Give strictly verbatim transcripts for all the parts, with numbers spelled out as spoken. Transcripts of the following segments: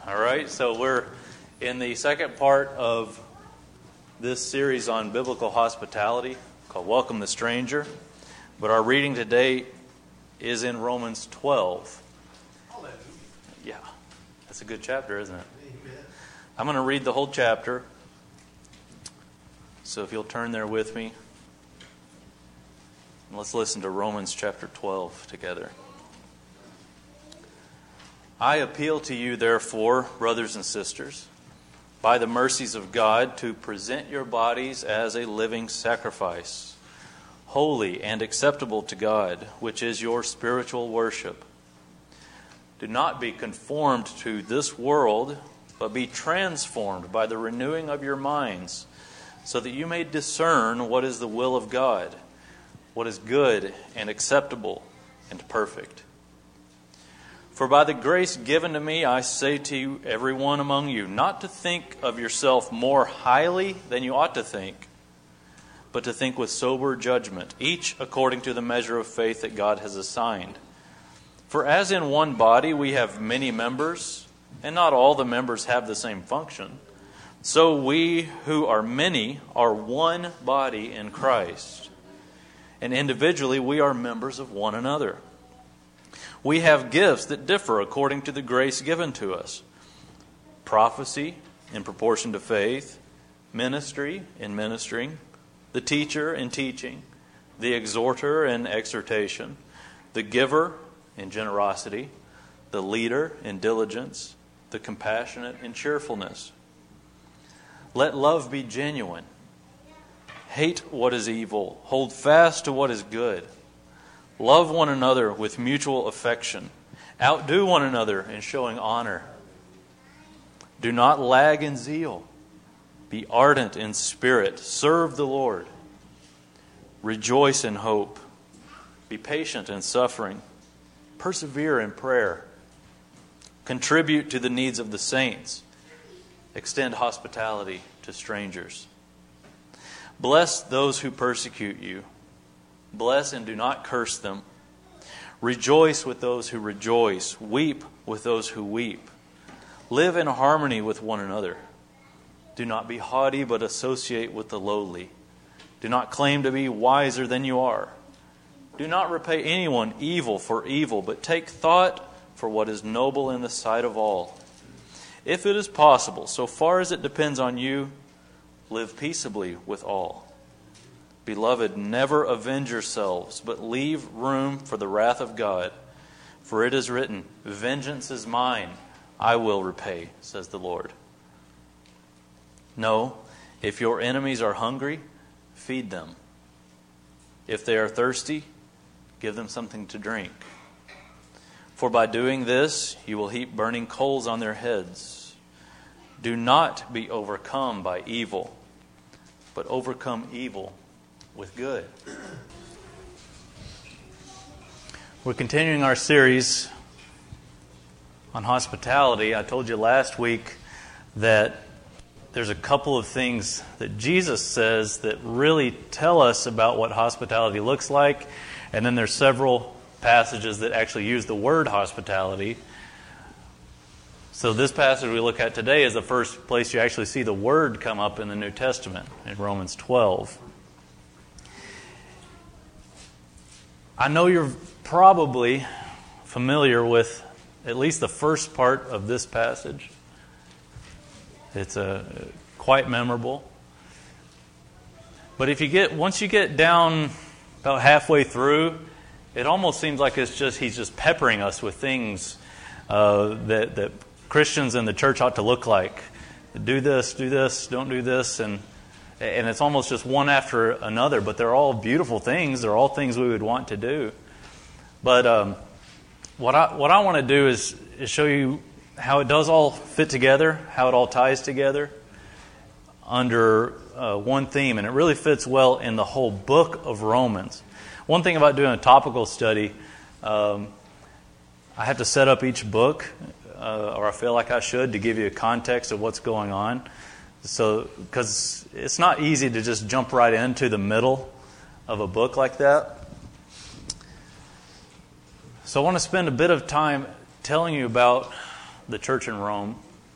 All right, so we're in the second part of this series on biblical hospitality called Welcome the Stranger. But our reading today is in Romans twelve. Yeah, that's a good chapter, isn't it? I'm going to read the whole chapter. So if you'll turn there with me, let's listen to Romans chapter twelve together. I appeal to you, therefore, brothers and sisters, by the mercies of God, to present your bodies as a living sacrifice, holy and acceptable to God, which is your spiritual worship. Do not be conformed to this world, but be transformed by the renewing of your minds, so that you may discern what is the will of God, what is good and acceptable and perfect. For by the grace given to me, I say to you, everyone among you, not to think of yourself more highly than you ought to think, but to think with sober judgment, each according to the measure of faith that God has assigned. For as in one body we have many members, and not all the members have the same function, so we who are many are one body in Christ, and individually we are members of one another. We have gifts that differ according to the grace given to us. Prophecy in proportion to faith, ministry in ministering, the teacher in teaching, the exhorter in exhortation, the giver in generosity, the leader in diligence, the compassionate in cheerfulness. Let love be genuine. Hate what is evil. Hold fast to what is good. Love one another with mutual affection. Outdo one another in showing honor. Do not lag in zeal. Be ardent in spirit. Serve the Lord. Rejoice in hope. Be patient in suffering. Persevere in prayer. Contribute to the needs of the saints. Extend hospitality to strangers. Bless those who persecute you. Bless and do not curse them. Rejoice with those who rejoice. Weep with those who weep. Live in harmony with one another. Do not be haughty, but associate with the lowly. Do not claim to be wiser than you are. Do not repay anyone evil for evil, but take thought for what is noble in the sight of all. If it is possible, so far as it depends on you, live peaceably with all. Beloved, never avenge yourselves, but leave room for the wrath of God. For it is written, vengeance is mine, I will repay, says the Lord. No, if your enemies are hungry, feed them. If they are thirsty, give them something to drink. For by doing this, you will heap burning coals on their heads. Do not be overcome by evil, but overcome evil with good. We're continuing our series on hospitality. I told you last week that there's a couple of things that Jesus says that really tell us about what hospitality looks like, and then there's several passages that actually use the word hospitality. So this passage we look at today is the first place you actually see the word come up in the New Testament, in Romans twelve. I know you're probably familiar with at least the first part of this passage. It's a, quite memorable. But if you get once you get down about halfway through, it almost seems like it's just he's just peppering us with things uh, that that Christians in the church ought to look like. Do this, do this, don't do this, and and it's almost just one after another. But they're all beautiful things. They're all things we would want to do. But um, what I what I want to do is, is show you how it does all fit together, how it all ties together under uh, one theme, and it really fits well in the whole book of Romans. One thing about doing a topical study, um, I have to set up each book, uh, or I feel like I should, to give you a context of what's going on. So, because it's not easy to just jump right into the middle of a book like that. So I want to spend a bit of time telling you about the church in Rome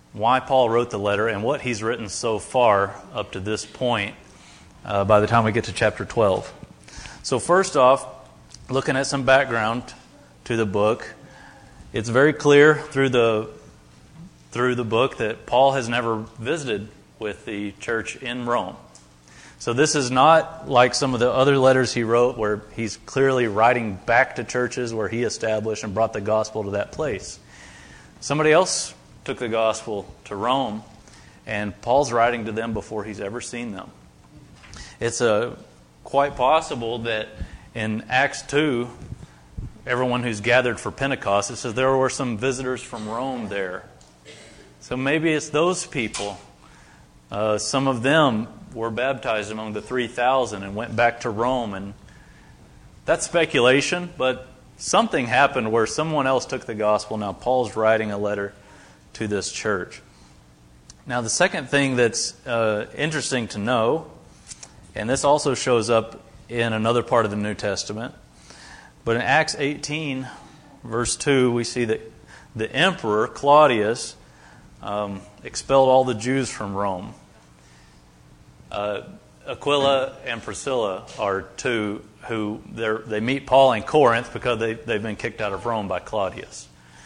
why Paul wrote the letter and what he's written so far up to this point uh, by the time we get to chapter twelve. So first off, looking at some background to the book, it's very clear through the through the book that Paul has never visited with the church in Rome. So this is not like some of the other letters he wrote where he's clearly writing back to churches where he established and brought the gospel to that place. Somebody else took the gospel to Rome, and Paul's writing to them before he's ever seen them. It's a, quite possible that in Acts two, everyone who's gathered for Pentecost, it says there were some visitors from Rome there. So maybe it's those people. Uh, some of them were baptized among the three thousand and went back to Rome. And that's speculation, but something happened where someone else took the gospel. Now Paul's writing a letter to this church. Now the second thing that's uh, interesting to know, and this also shows up in another part of the New Testament, but in Acts eighteen, verse two, we see that the emperor, Claudius, um, expelled all the Jews from Rome. Uh, Aquila and Priscilla are two who they meet Paul in Corinth because they, they've been kicked out of Rome by Claudius.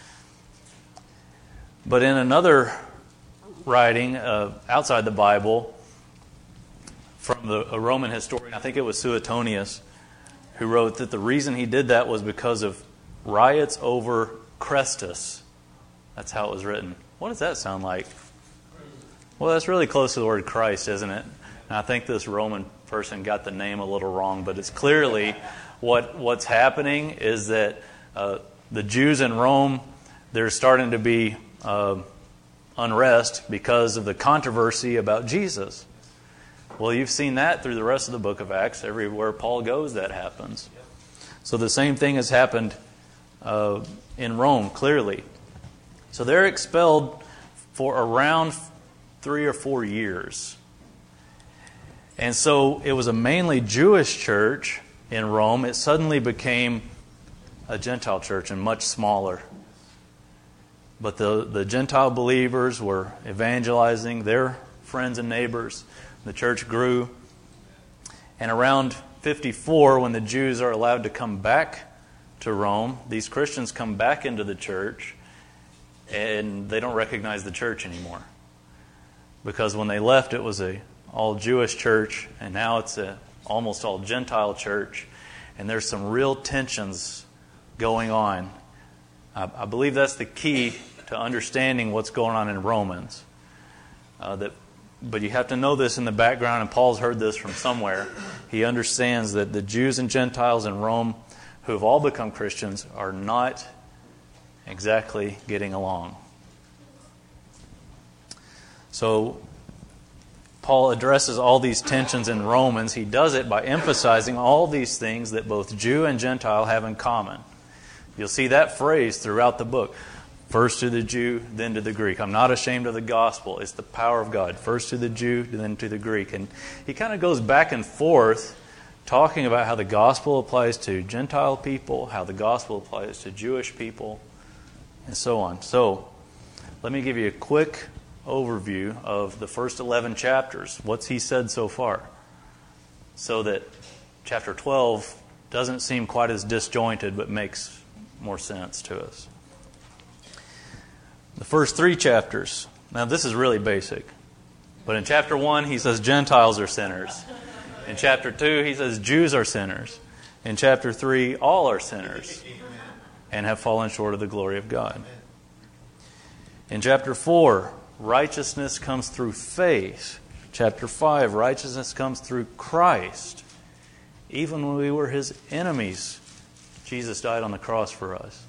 But in another writing uh, outside the Bible from the, a Roman historian, I think it was Suetonius, who wrote that the reason he did that was because of riots over Chrestus. That's how it was written. What does that sound like? Well, that's really close to the word Christ, isn't it? And I think this Roman person got the name a little wrong, but it's clearly what what's happening is that uh, the Jews in Rome, there's starting to be uh, unrest because of the controversy about Jesus. Well, you've seen that through the rest of the book of Acts. Everywhere Paul goes, that happens. So the same thing has happened uh, in Rome, clearly. So they're expelled for around three or four years. And so it was a mainly Jewish church in Rome. It suddenly became a Gentile church and much smaller. But the, the Gentile believers were evangelizing their friends and neighbors. The church grew. And around fifty-four, when the Jews are allowed to come back to Rome, these Christians come back into the church and they don't recognize the church anymore. Because when they left, it was a all Jewish church, and now it's a almost all Gentile church, and there's some real tensions going on. I, I believe that's the key to understanding what's going on in Romans. Uh, that, but you have to know this in the background, and Paul's heard this from somewhere. He understands that the Jews and Gentiles in Rome who have all become Christians are not exactly getting along. So Paul addresses all these tensions in Romans. He does it by emphasizing all these things that both Jew and Gentile have in common. You'll see that phrase throughout the book. First to the Jew, then to the Greek. I'm not ashamed of the gospel. It's the power of God. First to the Jew, then to the Greek. And he kind of goes back and forth talking about how the gospel applies to Gentile people, how the gospel applies to Jewish people, and so on. So let me give you a quick overview of the first eleven chapters. What's he said so far? So that chapter twelve doesn't seem quite as disjointed, but makes more sense to us. The first three chapters. Now this is really basic. But in chapter one, he says Gentiles are sinners. In chapter two, he says Jews are sinners. In chapter three, all are sinners and have fallen short of the glory of God. In chapter four, righteousness comes through faith. Chapter five, righteousness comes through Christ. Even when we were His enemies, Jesus died on the cross for us.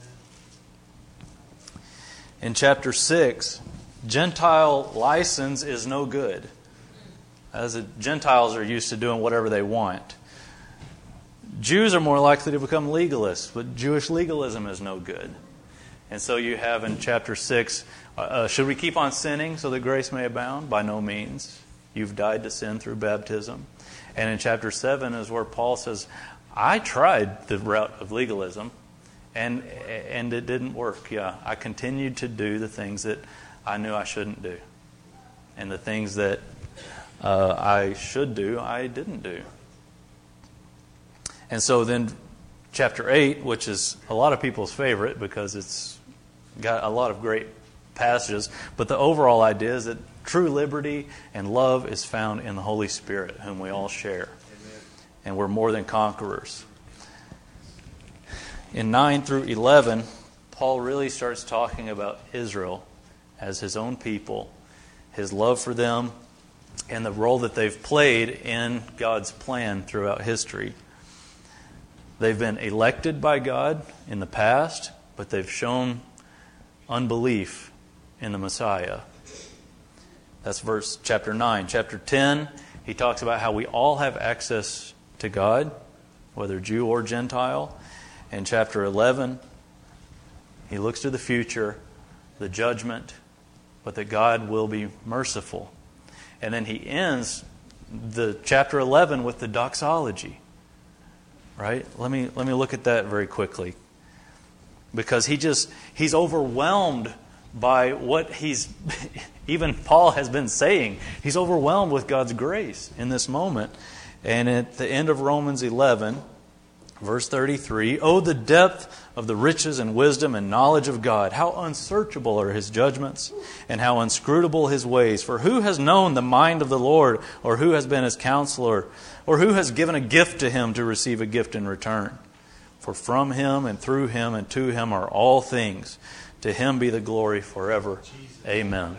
In chapter six, Gentile license is no good. As the Gentiles are used to doing whatever they want. Jews are more likely to become legalists, but Jewish legalism is no good. And so you have in chapter six, uh, should we keep on sinning so that grace may abound? By no means. You've died to sin through baptism. And in chapter seven is where Paul says, I tried the route of legalism, And and it didn't work, yeah. I continued to do the things that I knew I shouldn't do. And the things that uh, I should do, I didn't do. And so then chapter eight, which is a lot of people's favorite because it's got a lot of great passages, but the overall idea is that true liberty and love is found in the Holy Spirit, whom we all share. Amen. And we're more than conquerors. In nine through eleven, Paul really starts talking about Israel as his own people, his love for them, and the role that they've played in God's plan throughout history. They've been elected by God in the past, but they've shown unbelief in the Messiah. That's verse chapter nine. Chapter ten, he talks about how we all have access to God, whether Jew or Gentile. In chapter eleven, he looks to the future, the judgment, but that God will be merciful. And then he ends the chapter eleven with the doxology. Right? Let me let me look at that very quickly. Because he just he's overwhelmed by what he's even Paul has been saying. He's overwhelmed with God's grace in this moment. And at the end of Romans eleven, verse thirty-three, "Oh, the depth of the riches and wisdom and knowledge of God! How unsearchable are His judgments, and how inscrutable His ways! For who has known the mind of the Lord, or who has been His counselor, or who has given a gift to Him to receive a gift in return? For from Him and through Him and to Him are all things. To Him be the glory forever. Amen."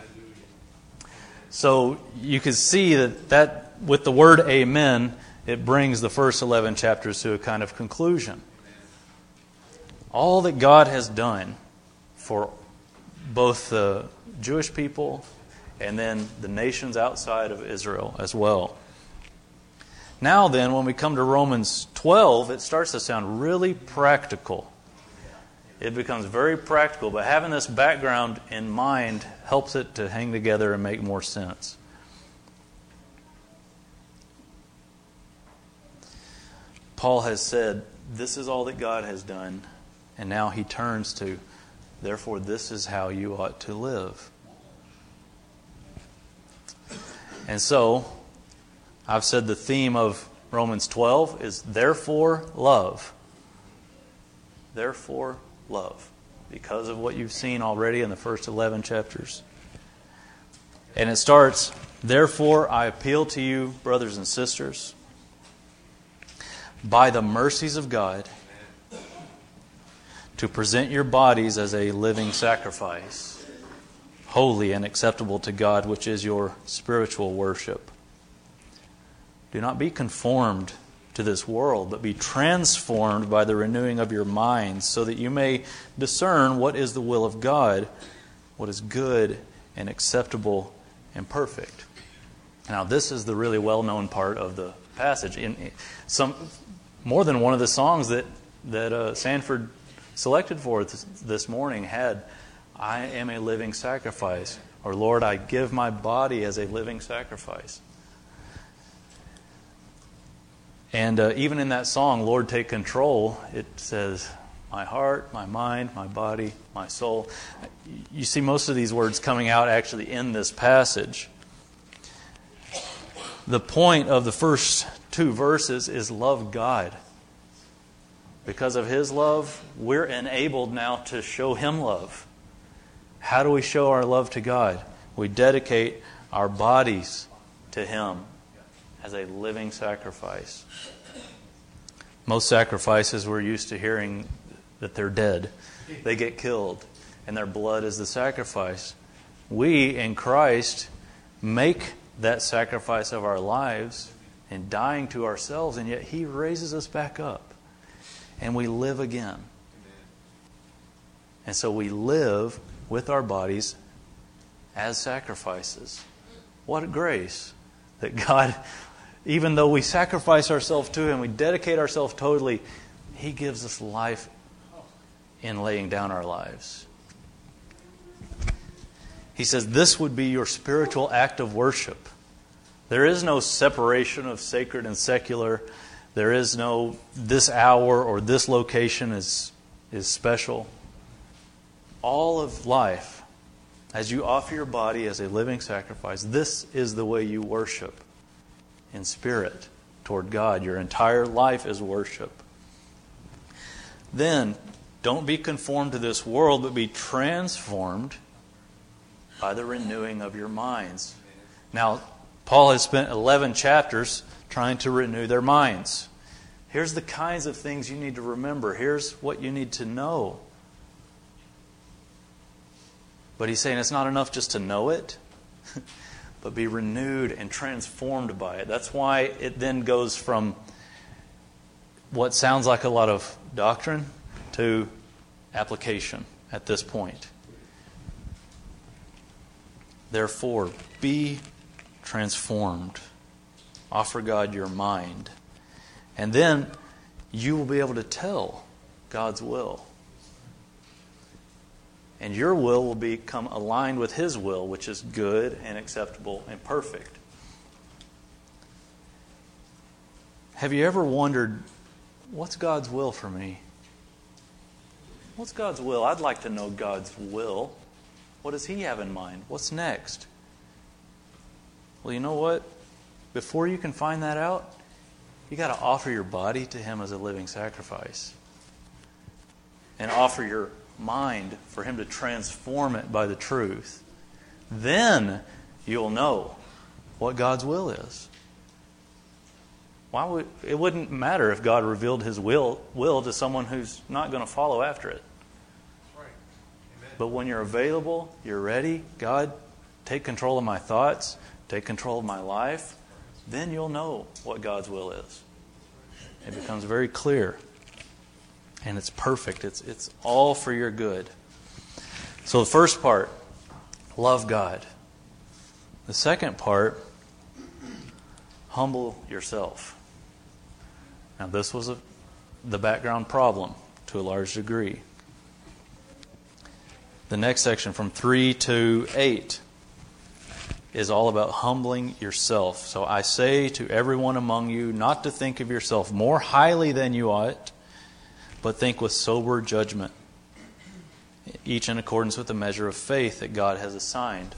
So you can see that, that with the word amen, it brings the first eleven chapters to a kind of conclusion. All that God has done for both the Jewish people and then the nations outside of Israel as well. Now then, when we come to Romans twelve, it starts to sound really practical. It becomes very practical, but having this background in mind helps it to hang together and make more sense. Paul has said, this is all that God has done, and now he turns to, therefore this is how you ought to live. And so, I've said the theme of Romans twelve is therefore love. Therefore love. Because of what you've seen already in the first eleven chapters. And it starts, "Therefore I appeal to you, brothers and sisters, by the mercies of God, to present your bodies as a living sacrifice, holy and acceptable to God, which is your spiritual worship. Do not be conformed to this world, but be transformed by the renewing of your minds, so that you may discern what is the will of God, what is good and acceptable and perfect." Now, this is the really well-known part of the passage. In some more than one of the songs that that uh, Sanford selected for us this morning had, "I am a living sacrifice," or "Lord, I give my body as a living sacrifice." And uh, even in that song, "Lord, Take Control," it says, "My heart, my mind, my body, my soul." You see most of these words coming out actually in this passage. The point of the first two verses is love God. Because of His love, we're enabled now to show Him love. How do we show our love to God? We dedicate our bodies to Him as a living sacrifice. Most sacrifices, we're used to hearing that they're dead. They get killed, and their blood is the sacrifice. We, in Christ, make that sacrifice of our lives in dying to ourselves, and yet He raises us back up, and we live again. And so we live with our bodies as sacrifices. What a grace that God, even though we sacrifice ourselves to Him, we dedicate ourselves totally, He gives us life in laying down our lives. He says this would be your spiritual act of worship. There is no separation of sacred and secular. There is no this hour or this location is is special. All of life, as you offer your body as a living sacrifice, this is the way you worship in spirit toward God. Your entire life is worship. Then, don't be conformed to this world, but be transformed by the renewing of your minds. Now, Paul has spent eleven chapters trying to renew their minds. Here's the kinds of things you need to remember. Here's what you need to know. But he's saying it's not enough just to know it, but be renewed and transformed by it. That's why it then goes from what sounds like a lot of doctrine to application at this point. Therefore, be transformed. Offer God your mind. And then you will be able to tell God's will. And your will will become aligned with His will, which is good and acceptable and perfect. Have you ever wondered, what's God's will for me? What's God's will? I'd like to know God's will. What does He have in mind? What's next? Well, you know what? Before you can find that out, you got to offer your body to Him as a living sacrifice. And offer your mind for Him to transform it by the truth. Then you'll know what God's will is. Why would it wouldn't matter if God revealed His will will to someone who's not going to follow after it. Right. Amen. But when you're available, you're ready, God, take control of my thoughts, take control of my life, then you'll know what God's will is. It becomes very clear. And it's perfect. It's it's all for your good. So the first part, love God. The second part, humble yourself. Now this was a, the background problem to a large degree. The next section from three to eight is all about humbling yourself. So I say to everyone among you not to think of yourself more highly than you ought, but think with sober judgment, each in accordance with the measure of faith that God has assigned.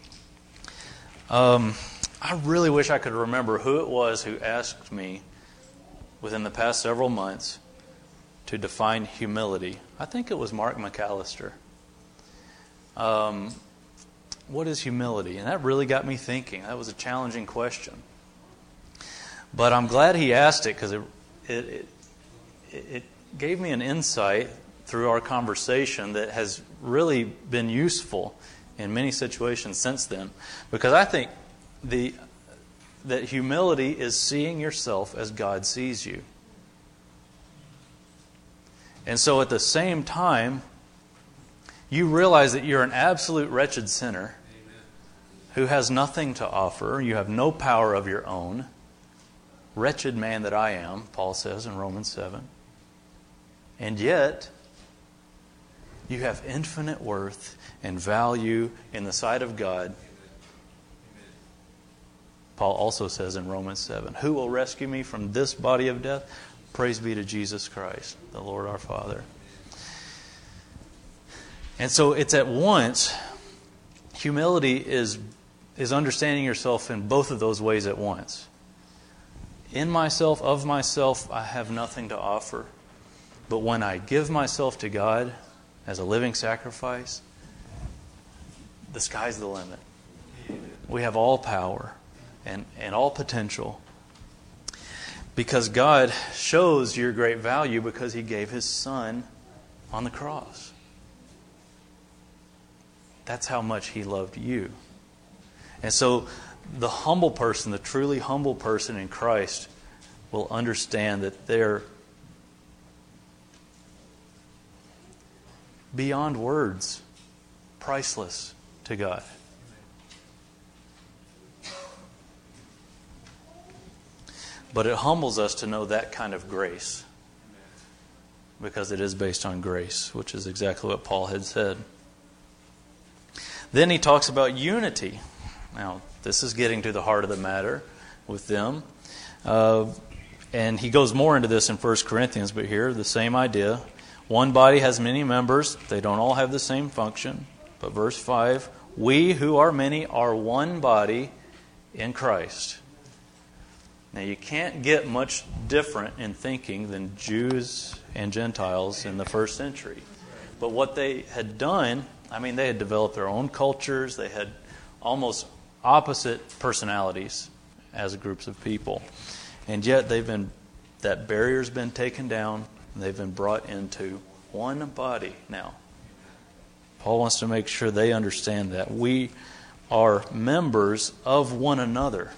Um, I really wish I could remember who it was who asked me within the past several months to define humility. I think it was Mark McAllister. Um, what is humility? And that really got me thinking. That was a challenging question. But I'm glad he asked it because it, it, it, it gave me an insight through our conversation that has really been useful in many situations since then. Because I think the that humility is seeing yourself as God sees you. And so at the same time, you realize that you're an absolute wretched sinner who has nothing to offer. You have no power of your own. Wretched man that I am, Paul says in Romans seven. And yet, you have infinite worth and value in the sight of God. Paul also says in Romans seven, who will rescue me from this body of death? Praise be to Jesus Christ, the Lord our Father. And so it's at once, humility is, is understanding yourself in both of those ways at once. In myself, of myself, I have nothing to offer. But when I give myself to God as a living sacrifice, the sky's the limit. We have all power and, and all potential. Because God shows your great value because He gave His Son on the cross. That's how much He loved you. And so the humble person, the truly humble person in Christ, will understand that they're beyond words, priceless to God. But it humbles us to know that kind of grace, because it is based on grace, which is exactly what Paul had said. Then he talks about unity. Now, this is getting to the heart of the matter with them. Uh, and he goes more into this in First Corinthians, but here, the same idea. One body has many members. They don't all have the same function. But verse five, we who are many are one body in Christ. Now you can't get much different in thinking than Jews and Gentiles in the first century. But what they had done, I mean, they had developed their own cultures. They had almost opposite personalities as groups of people. And yet they've been, that barrier's been taken down, and they've been brought into one body now. Paul wants to make sure they understand that we are members of one another.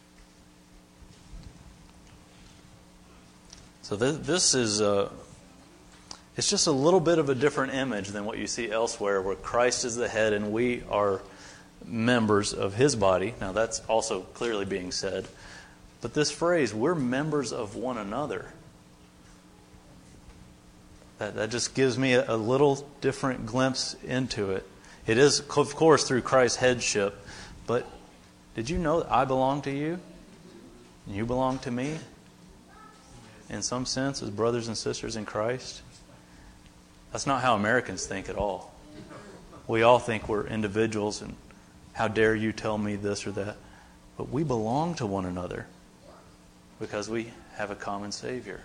So th- this is a, it's just a little bit of a different image than what you see elsewhere, where Christ is the head and we are members of His body. Now that's also clearly being said. But this phrase, we're members of one another, that, that just gives me a, a little different glimpse into it. It is, of course, through Christ's headship, but did you know that I belong to you? And you belong to me? In some sense, as brothers and sisters in Christ? That's not how Americans think at all. We all think we're individuals and how dare you tell me this or that. But we belong to one another because we have a common Savior.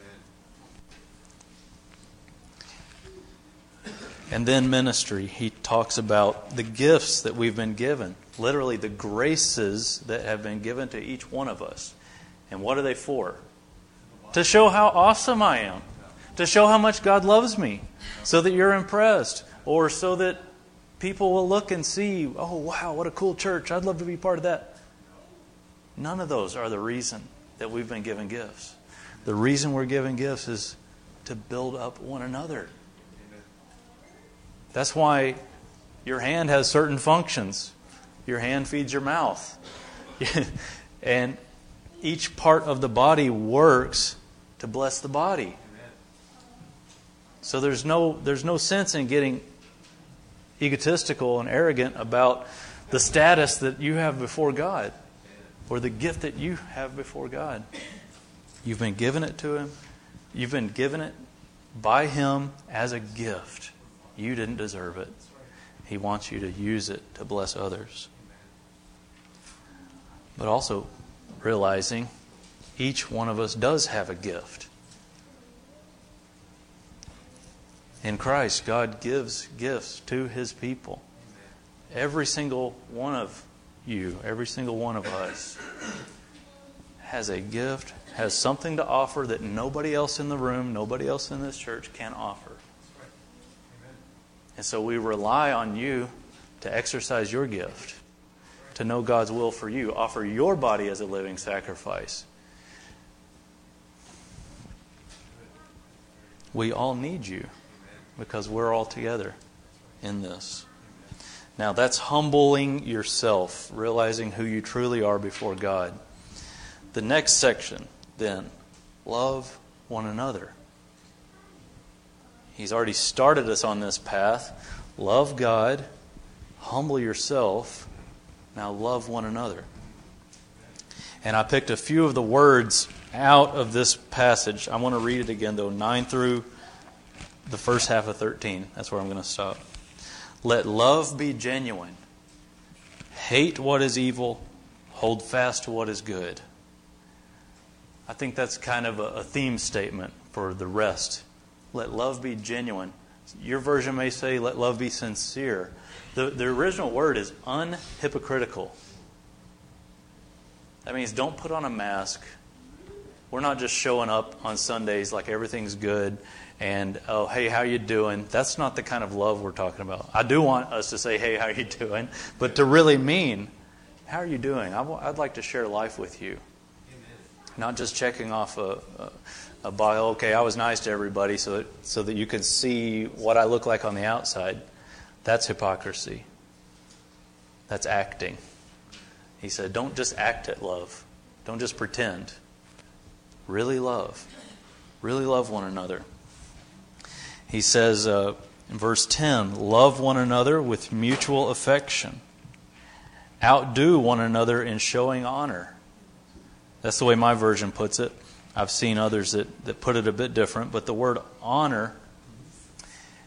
Amen. And then ministry. He talks about the gifts that we've been given. Literally the graces that have been given to each one of us. And what are they for? To show how awesome I am. To show how much God loves me. So that you're impressed. Or so that people will look and see, oh, wow, what a cool church. I'd love to be part of that. None of those are the reason that we've been given gifts. The reason we're given gifts is to build up one another. That's why your hand has certain functions. Your hand feeds your mouth. And each part of the body works to bless the body. So there's no there's no sense in getting egotistical and arrogant about the status that you have before God or the gift that you have before God. You've been given it to Him. You've been given it by Him as a gift. You didn't deserve it. He wants you to use it to bless others. But also realizing each one of us does have a gift. In Christ, God gives gifts to His people. Every single one of you, every single one of us has a gift, has something to offer that nobody else in the room, nobody else in this church can offer. And so we rely on you to exercise your gift, to know God's will for you, offer your body as a living sacrifice. We all need you. Because we're all together in this. Now that's humbling yourself, realizing who you truly are before God. The next section, then, love one another. He's already started us on this path. Love God, humble yourself, now love one another. And I picked a few of the words out of this passage. I want to read it again, though, nine through the first half of thirteen. That's where I'm going to stop. Let love be genuine. Hate what is evil. Hold fast to what is good. I think that's kind of a theme statement for the rest. Let love be genuine. Your version may say, let love be sincere. The, the original word is unhypocritical. That means don't put on a mask. We're not just showing up on Sundays like everything's good and, oh, hey, how you doing? That's not the kind of love we're talking about. I do want us to say, hey, how you doing? But to really mean, how are you doing? I'd like to share life with you. Amen. Not just checking off a, a, a bio, okay, I was nice to everybody so that, so that you could see what I look like on the outside. That's hypocrisy. That's acting. He said, don't just act at love. Don't just pretend. Really love. Really love one another. He says uh, in verse ten, love one another with mutual affection. Outdo one another in showing honor. That's the way my version puts it. I've seen others that, that put it a bit different, but the word honor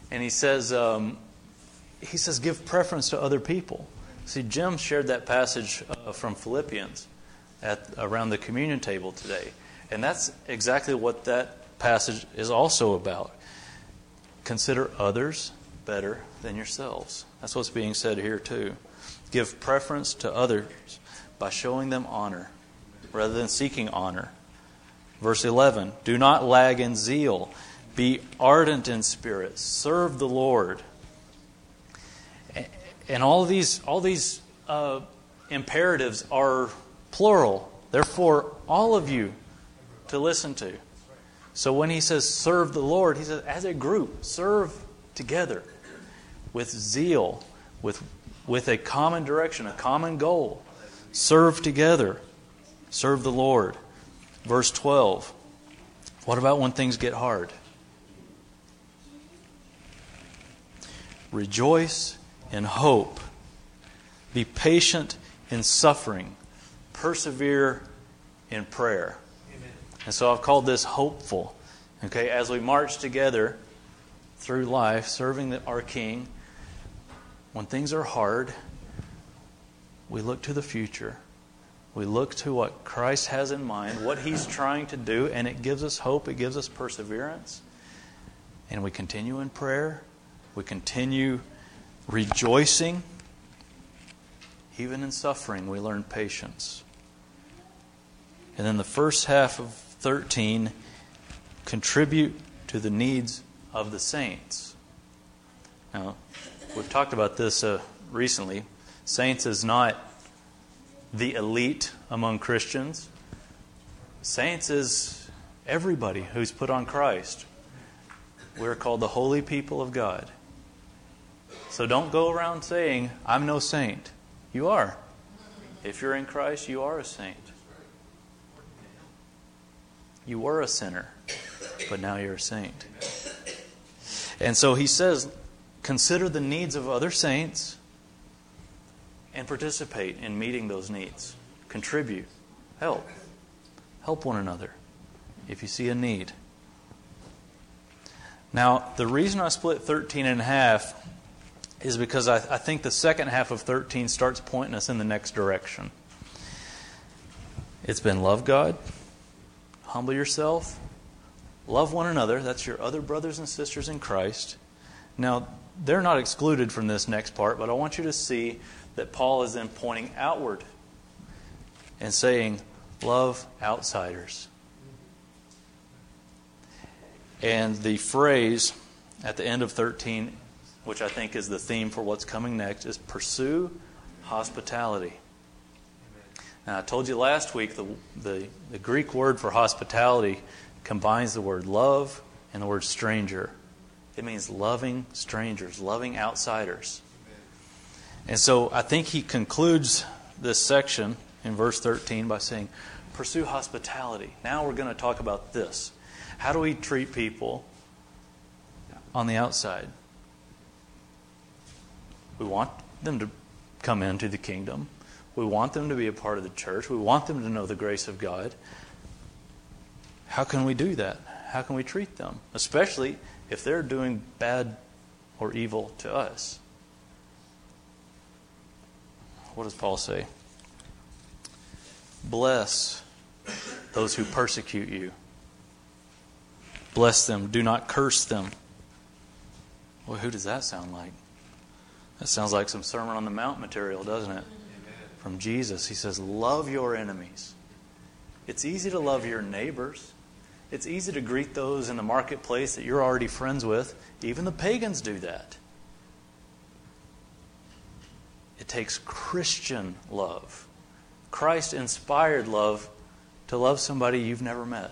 And he says, um, he says, give preference to other people. See, Jim shared that passage uh, from Philippians at around the communion table today. And that's exactly what that passage is also about. Consider others better than yourselves. That's what's being said here too. Give preference to others by showing them honor rather than seeking honor. Verse eleven, do not lag in zeal. Be ardent in spirit. Serve the Lord. And all these, all these uh, imperatives are plural. Therefore, all of you to listen to. So when he says serve the Lord, he says as a group, serve together with zeal, with, with a common direction, a common goal. Serve together. Serve the Lord. Verse twelve. What about when things get hard? Rejoice in hope. Be patient in suffering. Persevere in prayer. Amen. And so I've called this hopeful. Okay, as we march together through life, serving the, our King, when things are hard, we look to the future. We look to what Christ has in mind, what He's trying to do, and it gives us hope, it gives us perseverance. And we continue in prayer. We continue rejoicing. Even in suffering, we learn patience. And then the first half of thirteen, contribute to the needs of the saints. Now, we've talked about this uh, recently. Saints is not the elite among Christians. Saints is everybody who's put on Christ. We're called the holy people of God. So don't go around saying, I'm no saint. You are. If you're in Christ, you are a saint. You were a sinner, but now you're a saint. And so he says, consider the needs of other saints and participate in meeting those needs. Contribute. Help. Help one another if you see a need. Now, the reason I split thirteen and a half is because I, I think the second half of thirteen starts pointing us in the next direction. It's been love God, humble yourself, love one another. That's your other brothers and sisters in Christ. Now, they're not excluded from this next part, but I want you to see that Paul is then pointing outward and saying, love outsiders. And the phrase at the end of thirteen, which I think is the theme for what's coming next, is pursue hospitality. Now, I told you last week the, the, the Greek word for hospitality combines the word love and the word stranger. It means loving strangers, loving outsiders. And so I think he concludes this section in verse thirteen by saying, pursue hospitality. Now we're going to talk about this. How do we treat people on the outside? We want them to come into the kingdom. We want them to be a part of the church. We want them to know the grace of God. How can we do that? How can we treat them? Especially if they're doing bad or evil to us. What does Paul say? Bless those who persecute you. Bless them. Do not curse them. Well, who does that sound like? That sounds like some Sermon on the Mount material, doesn't it? Amen. From Jesus. He says, love your enemies. It's easy to love your neighbors. It's easy to greet those in the marketplace that you're already friends with. Even the pagans do that. It takes Christian love. Christ-inspired love to love somebody you've never met.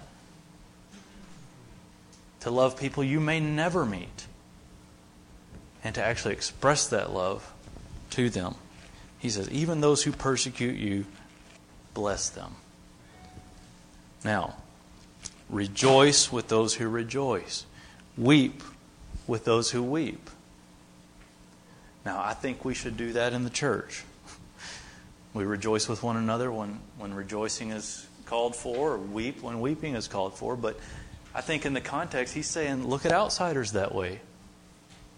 To love people you may never meet. And to actually express that love to them. He says, even those who persecute you, bless them. Now, rejoice with those who rejoice. Weep with those who weep. Now, I think we should do that in the church. We rejoice with one another when, when rejoicing is called for, or weep when weeping is called for. But I think in the context, he's saying, look at outsiders that way.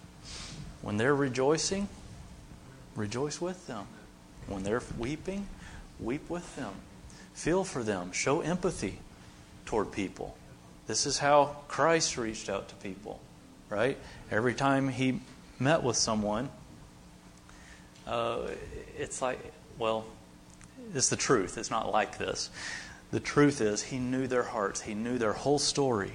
When they're rejoicing, rejoice with them. When they're weeping, weep with them. Feel for them. Show empathy toward people. This is how Christ reached out to people, right? Every time He met with someone, uh, it's like, well, it's the truth. It's not like this. The truth is He knew their hearts. He knew their whole story.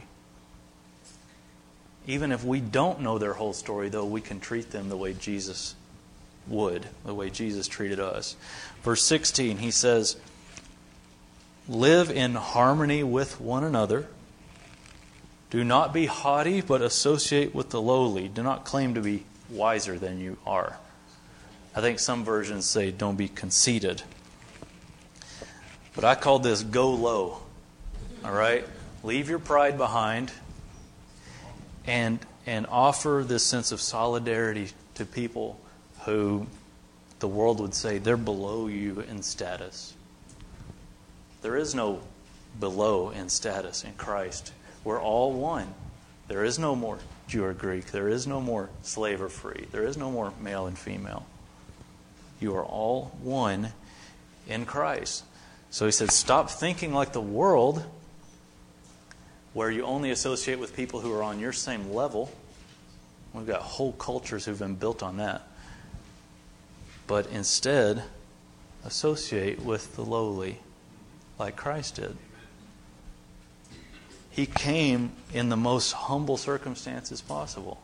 Even if we don't know their whole story, though, we can treat them the way Jesus would, the way Jesus treated us. Verse sixteen, He says, live in harmony with one another. Do not be haughty, but associate with the lowly. Do not claim to be wiser than you are. I think some versions say don't be conceited. But I call this go low. All right? Leave your pride behind and and offer this sense of solidarity to people who the world would say they're below you in status. There is no below in status in Christ. We're all one. There is no more Jew or Greek. There is no more slave or free. There is no more male and female. You are all one in Christ. So He said, stop thinking like the world, where you only associate with people who are on your same level. We've got whole cultures who've been built on that. But instead, associate with the lowly, like Christ did. He came in the most humble circumstances possible.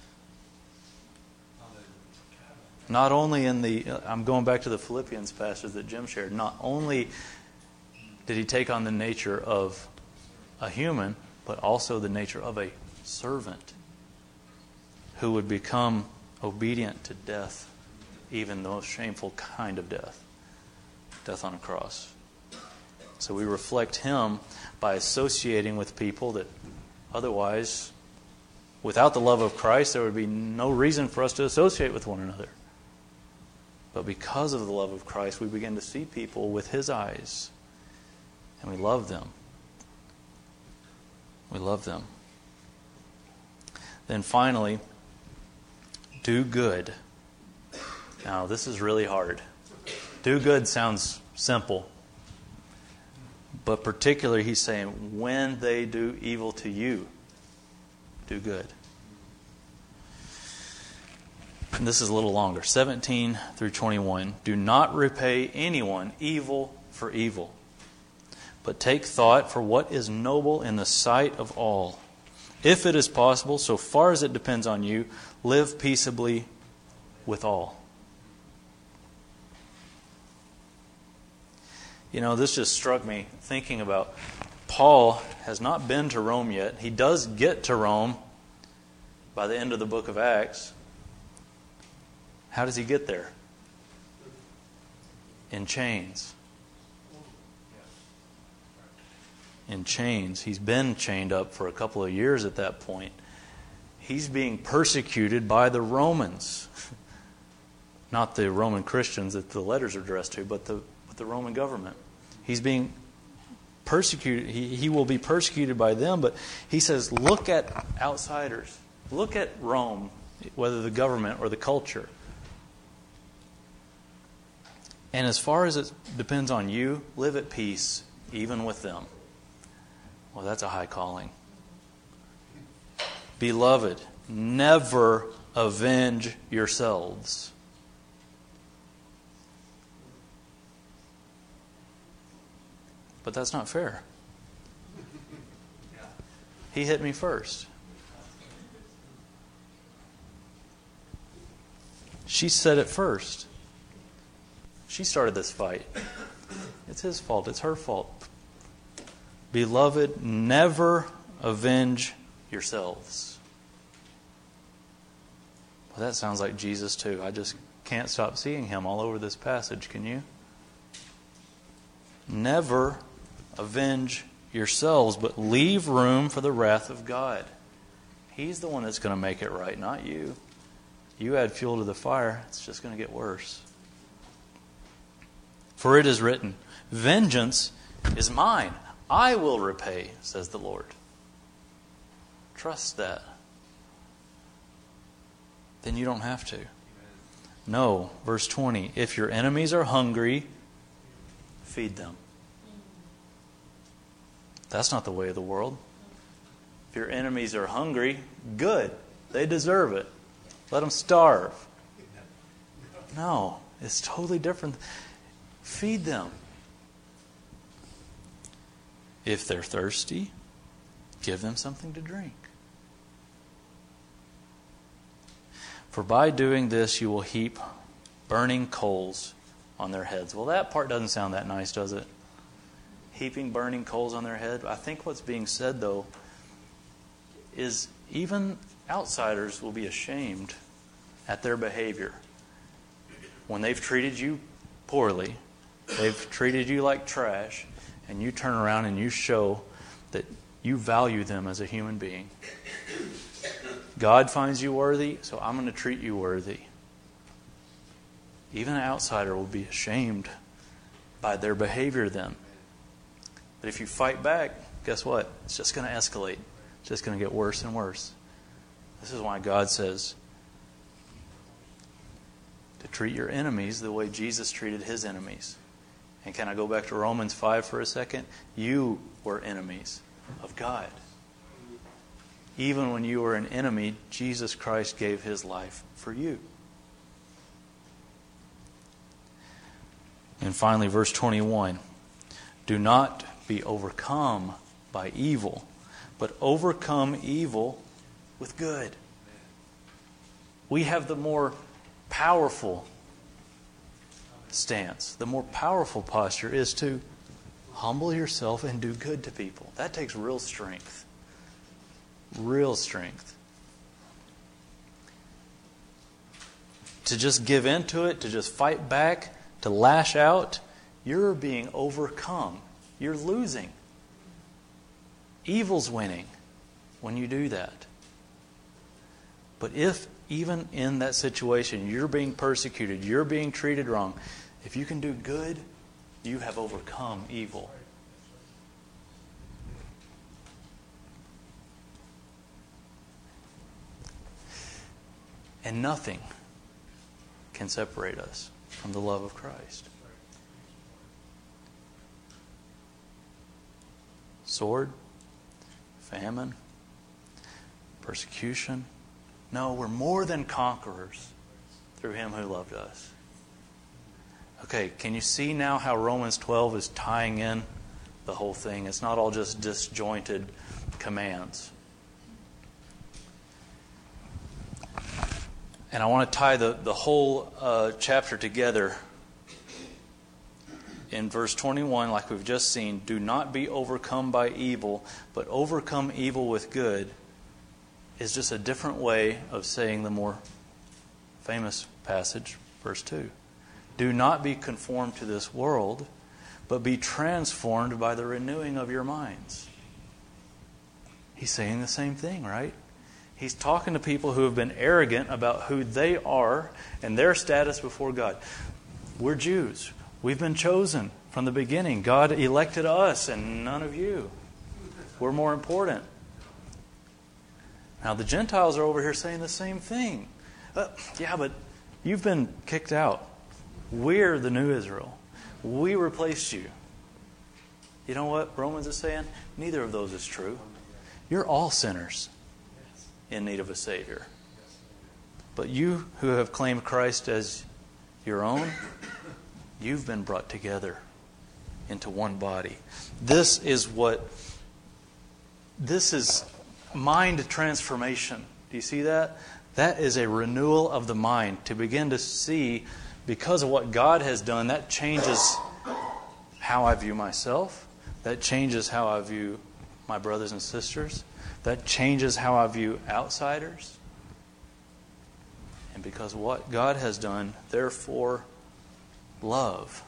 Not only in the, I'm going back to the Philippians passage that Jim shared, not only did He take on the nature of a human, but also the nature of a servant who would become obedient to death, even the most shameful kind of death, death on a cross. So we reflect Him by associating with people that otherwise, without the love of Christ, there would be no reason for us to associate with one another. But because of the love of Christ, we begin to see people with His eyes, and we love them. We love them. Then finally, do good. Now, this is really hard. Do good sounds simple. But particularly, He's saying, when they do evil to you, do good. And this is a little longer. seventeen through twenty-one. Do not repay anyone evil for evil, but take thought for what is noble in the sight of all. If it is possible, so far as it depends on you, live peaceably with all. You know, this just struck me thinking about Paul has not been to Rome yet. He does get to Rome by the end of the book of Acts. How does he get there? In chains. In chains. He's been chained up for a couple of years at that point. He's being persecuted by the Romans. Not the Roman Christians that the letters are addressed to, but the, but the Roman government. He's being persecuted. He, he will be persecuted by them, but he says, look at outsiders. Look at Rome, whether the government or the culture. And as far as it depends on you, live at peace, even with them. Well, that's a high calling. Beloved, never avenge yourselves. But that's not fair. He hit me first. She said it first. She started this fight. It's his fault. It's her fault. Beloved, never avenge yourselves. Well, that sounds like Jesus too. I just can't stop seeing Him all over this passage. Can you? Never avenge yourselves, but leave room for the wrath of God. He's the one that's going to make it right, not you. You add fuel to the fire, it's just going to get worse. For it is written, vengeance is mine. I will repay, says the Lord. Trust that. then you don't have to. No, verse twenty, if your enemies are hungry, feed them. That's not the way of the world. If your enemies are hungry, good. They deserve it. Let them starve. No, it's totally different. Feed them. If they're thirsty, give them something to drink. For by doing this, you will heap burning coals on their heads. Well, that part doesn't sound that nice, does it? Heaping burning coals on their head. I think what's being said, though, is even outsiders will be ashamed at their behavior. When they've treated you poorly, they've treated you like trash, and you turn around and you show that you value them as a human being. God finds you worthy, so I'm going to treat you worthy. Even an outsider will be ashamed by their behavior then. But if you fight back, guess what? It's just going to escalate. It's just going to get worse and worse. This is why God says to treat your enemies the way Jesus treated His enemies. And can I go back to Romans five for a second? You were enemies of God. Even when you were an enemy, Jesus Christ gave His life for you. And finally, verse twenty-one. Do not be overcome by evil, but overcome evil with good. We have the more powerful stance. The more powerful posture is to humble yourself and do good to people. That takes real strength. Real strength. To just give into it, to just fight back, to lash out, you're being overcome. You're losing. Evil's winning when you do that. But if even in that situation you're being persecuted, you're being treated wrong, if you can do good, you have overcome evil. And nothing can separate us from the love of Christ. Sword, famine, persecution. No, we're more than conquerors through Him who loved us. Okay, can you see now how Romans twelve is tying in the whole thing? It's not all just disjointed commands. And I want to tie the, the whole uh, chapter together. In verse twenty-one, like we've just seen, do not be overcome by evil, but overcome evil with good, is just a different way of saying the more famous passage, verse two. Do not be conformed to this world, but be transformed by the renewing of your minds. He's saying the same thing, right? He's talking to people who have been arrogant about who they are and their status before God. We're Jews. We've been chosen from the beginning. God elected us and none of you. We're more important. Now the Gentiles are over here saying the same thing. Uh, yeah, but you've been kicked out. We're the new Israel. We replaced you. You know what Romans is saying? Neither of those is true. You're all sinners in need of a Savior. But you who have claimed Christ as your own, you've been brought together into one body. This is what, this is mind transformation. Do you see that? That is a renewal of the mind. To begin to see, because of what God has done, that changes how I view myself. That changes how I view my brothers and sisters. That changes how I view outsiders. And because of what God has done, therefore, love.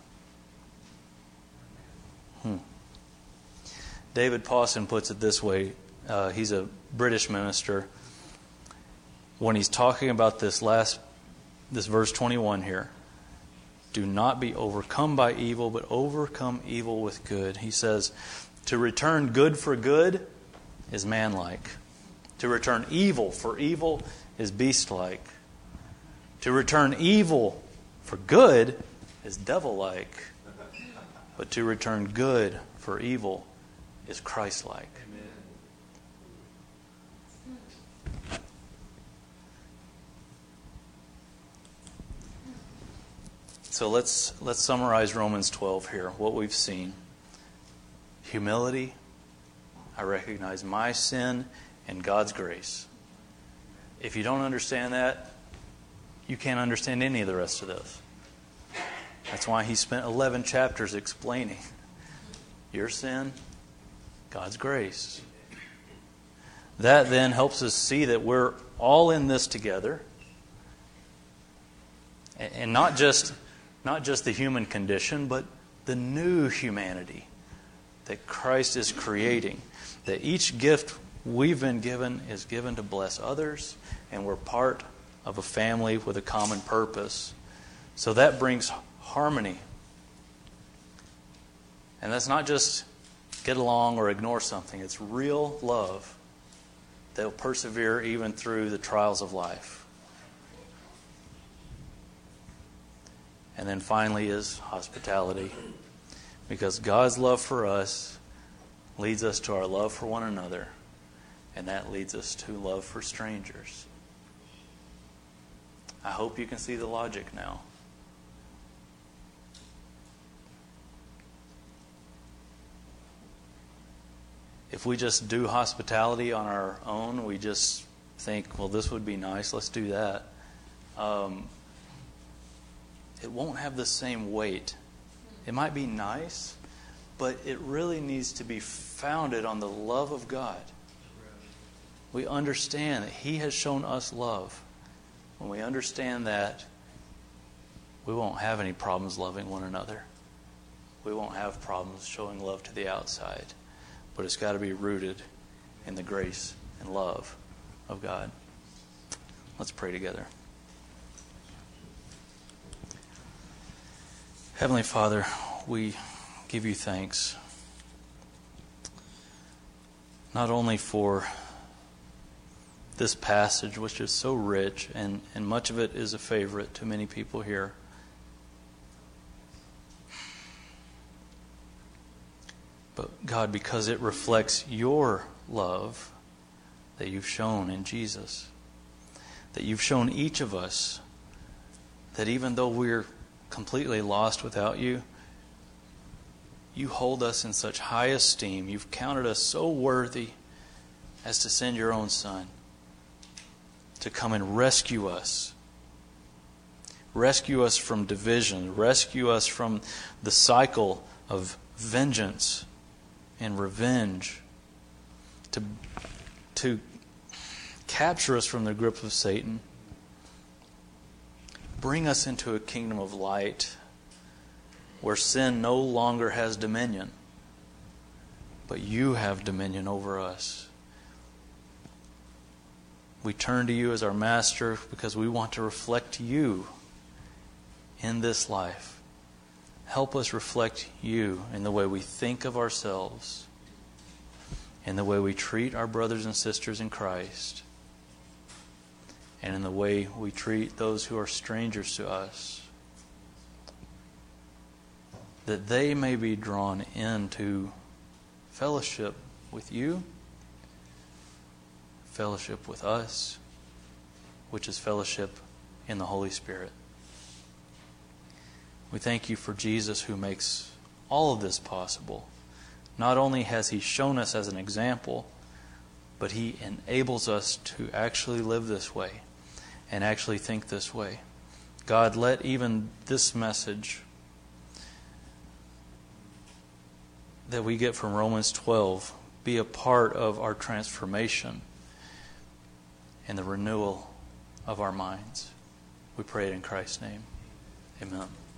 Hmm. David Pawson puts it this way. Uh, he's a British minister. When he's talking about this last, this verse twenty-one here, do not be overcome by evil, but overcome evil with good. He says, to return good for good is manlike. To return evil for evil is beast-like. To return evil for good is devil-like. But to return good for evil is Christ-like. So let's let's summarize Romans twelve here, what we've seen. Humility. I recognize my sin and God's grace. If you don't understand that, you can't understand any of the rest of this. That's why he spent eleven chapters explaining your sin, God's grace. That then helps us see that we're all in this together. And not just, not just the human condition, but the new humanity that Christ is creating. That each gift we've been given is given to bless others, and we're part of a family with a common purpose. So that brings harmony. And that's not just get along or ignore something. It's real love that will persevere even through the trials of life. And then finally is hospitality. Because God's love for us leads us to our love for one another. And that leads us to love for strangers. I hope you can see the logic now. If we just do hospitality on our own, we just think, well, this would be nice, let's do that. Um, it won't have the same weight. It might be nice, but it really needs to be founded on the love of God. We understand that He has shown us love. When we understand that, we won't have any problems loving one another. We won't have problems showing love to the outside. But it's got to be rooted in the grace and love of God. Let's pray together. Heavenly Father, we give you thanks. Not only for this passage, which is so rich, and, and much of it is a favorite to many people here. But God, because it reflects your love that you've shown in Jesus, that you've shown each of us, that even though we're completely lost without you, you hold us in such high esteem. You've counted us so worthy as to send your own Son to come and rescue us. Rescue us from division. Rescue us from the cycle of vengeance and revenge. To, to capture us from the grip of Satan. Bring us into a kingdom of light where sin no longer has dominion, but you have dominion over us. We turn to you as our Master because we want to reflect you in this life. Help us reflect you in the way we think of ourselves, in the way we treat our brothers and sisters in Christ, and in the way we treat those who are strangers to us, that they may be drawn into fellowship with you, fellowship with us, which is fellowship in the Holy Spirit. We thank you for Jesus, who makes all of this possible. Not only has He shown us as an example, but He enables us to actually live this way and actually think this way. God, let even this message that we get from Romans twelve be a part of our transformation and the renewal of our minds. We pray it in Christ's name. Amen.